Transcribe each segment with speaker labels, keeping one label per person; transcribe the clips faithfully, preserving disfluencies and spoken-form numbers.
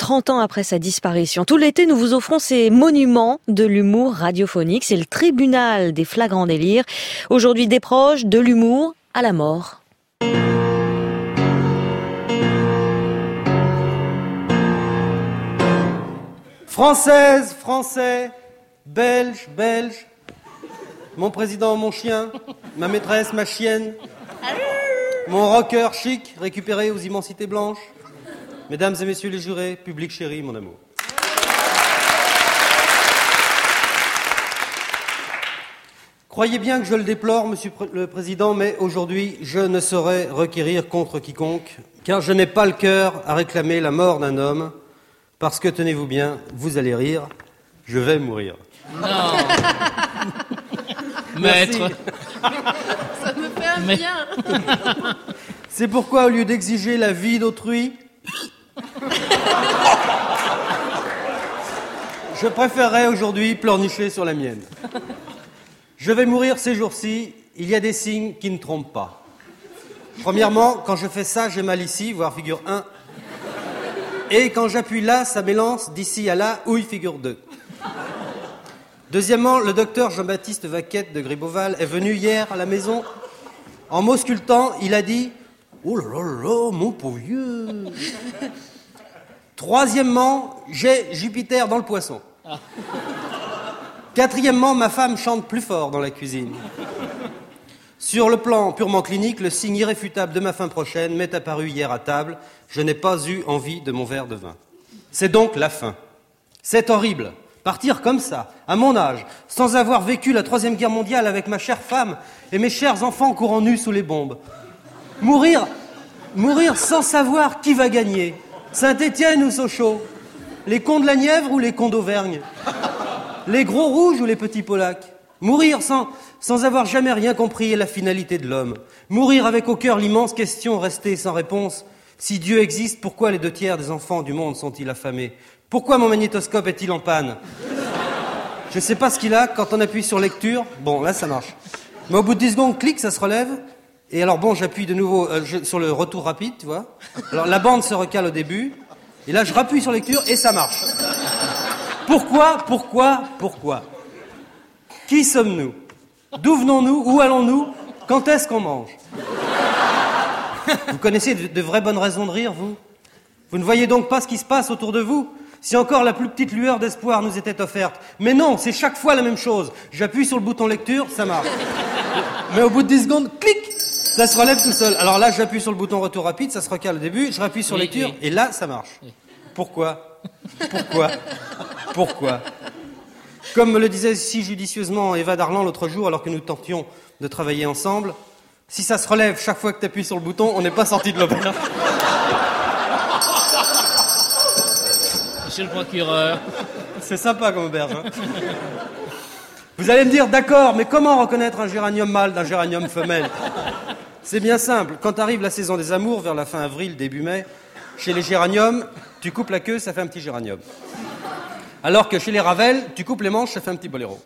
Speaker 1: trente ans après sa disparition. Tout l'été, nous vous offrons ces monuments de l'humour radiophonique. C'est le tribunal des flagrants délires. Aujourd'hui, des proches, de l'humour à la mort.
Speaker 2: Française, Français, Belge, Belge, mon président, mon chien, ma maîtresse, ma chienne, mon rocker chic, récupéré aux immensités blanches, mesdames et messieurs les jurés, public chéri, mon amour. Croyez bien que je le déplore, monsieur le président, mais aujourd'hui, je ne saurais requérir contre quiconque, car je n'ai pas le cœur à réclamer la mort d'un homme, parce que, tenez-vous bien, vous allez rire, je vais mourir.
Speaker 3: Non. Maître.
Speaker 4: Ça me fait un
Speaker 3: Mais...
Speaker 4: bien.
Speaker 2: C'est pourquoi, au lieu d'exiger la vie d'autrui, je préférerais aujourd'hui pleurnicher sur la mienne. Je vais mourir ces jours-ci, il y a des signes qui ne trompent pas. Premièrement, quand je fais ça, j'ai mal ici, voire figure un. Et quand j'appuie là, ça m'élance d'ici à là, ouille figure deux. Deuxièmement, le docteur Jean-Baptiste Vaquette de Gribeauval est venu hier à la maison. En m'auscultant, il a dit « Oh là là là, mon pauvre vieux !» Troisièmement, j'ai Jupiter dans le poisson. Quatrièmement, ma femme chante plus fort dans la cuisine. Sur le plan purement clinique, le signe irréfutable de ma fin prochaine m'est apparu hier à table. Je n'ai pas eu envie de mon verre de vin. C'est donc la fin. C'est horrible. Partir comme ça, à mon âge, sans avoir vécu la Troisième Guerre mondiale avec ma chère femme et mes chers enfants courant nus sous les bombes. Mourir, mourir sans savoir qui va gagner. Saint-Étienne ou Sochaux? Les cons de la Nièvre ou les cons d'Auvergne? Les gros rouges ou les petits polacs? Mourir sans, sans avoir jamais rien compris à la finalité de l'homme. Mourir avec au cœur l'immense question restée sans réponse. Si Dieu existe, pourquoi les deux tiers des enfants du monde sont-ils affamés? Pourquoi mon magnétoscope est-il en panne? Je ne sais pas ce qu'il a, quand on appuie sur lecture, bon, là ça marche. Mais au bout de dix secondes, clic, ça se relève. Et alors bon, j'appuie de nouveau euh, je, sur le retour rapide, tu vois. Alors la bande se recale au début. Et là, je rappuie sur lecture et ça marche. Pourquoi, pourquoi, pourquoi? Qui sommes-nous? D'où venons-nous? Où allons-nous? Quand est-ce qu'on mange? Vous connaissez de, de vraies bonnes raisons de rire, vous? Vous ne voyez donc pas ce qui se passe autour de vous? Si encore la plus petite lueur d'espoir nous était offerte. Mais non, c'est chaque fois la même chose. J'appuie sur le bouton lecture, ça marche. Mais au bout de dix secondes, clic, ça se relève tout seul. Alors là, j'appuie sur le bouton retour rapide, ça se recale au début, je rappuie sur
Speaker 3: oui,
Speaker 2: lecture,
Speaker 3: oui.
Speaker 2: et là, ça marche.
Speaker 3: Oui.
Speaker 2: Pourquoi? Pourquoi? Pourquoi? Comme me le disait si judicieusement Eva Darlan l'autre jour, alors que nous tentions de travailler ensemble, si ça se relève chaque fois que tu appuies sur le bouton, on n'est pas sorti de l'auberge.
Speaker 3: Monsieur le procureur.
Speaker 2: C'est sympa comme auberge. Hein. Vous allez me dire, d'accord, mais comment reconnaître un géranium mâle d'un géranium femelle? C'est bien simple. Quand arrive la saison des amours, vers la fin avril, début mai, chez les géraniums, tu coupes la queue, ça fait un petit géranium. Alors que chez les Ravel, tu coupes les manches, ça fait un petit boléro.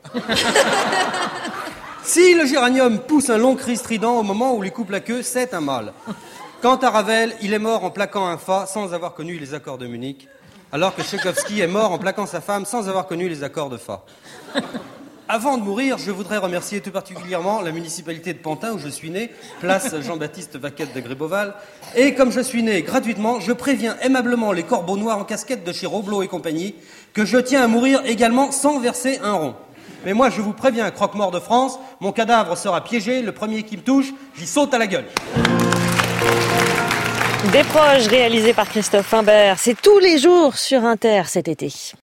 Speaker 2: Si le géranium pousse un long cri strident au moment où il coupe la queue, c'est un mâle. Quant à Ravel, il est mort en plaquant un fa sans avoir connu les accords de Munich, alors que Tchaïkovski est mort en plaquant sa femme sans avoir connu les accords de fa. Avant de mourir, je voudrais remercier tout particulièrement la municipalité de Pantin, où je suis né, place Jean-Baptiste Vaquette de Gribeauval. Et comme je suis né gratuitement, je préviens aimablement les corbeaux noirs en casquette de chez Roblot et compagnie que je tiens à mourir également sans verser un rond. Mais moi, je vous préviens, croque-mort de France, mon cadavre sera piégé, le premier qui me touche, j'y saute à la gueule.
Speaker 1: Des proches réalisés par Christophe Imbert. C'est tous les jours sur Inter cet été.